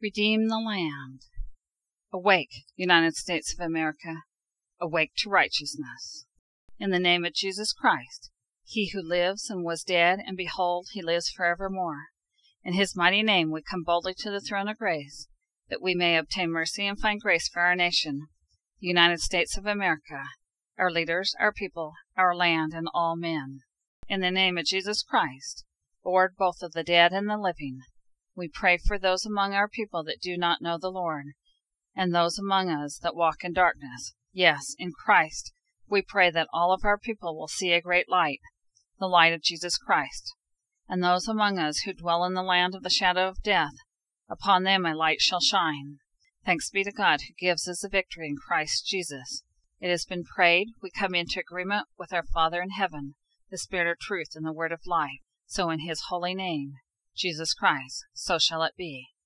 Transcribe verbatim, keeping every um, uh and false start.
Redeem the land. Awake, United States of America. Awake to righteousness. In the name of Jesus Christ, he who lives and was dead, and behold, he lives forevermore. In his mighty name we come boldly to the throne of grace, that we may obtain mercy and find grace for our nation, the United States of America, our leaders, our people, our land, and all men. In the name of Jesus Christ, Lord both of the dead and the living, we pray for those among our people that do not know the Lord, and those among us that walk in darkness. Yes, in Christ, we pray that all of our people will see a great light, the light of Jesus Christ. And those among us who dwell in the land of the shadow of death, upon them a light shall shine. Thanks be to God who gives us the victory in Christ Jesus. It has been prayed, we come into agreement with our Father in heaven, the Spirit of truth and the word of life. So in his holy name, Jesus Christ, so shall it be.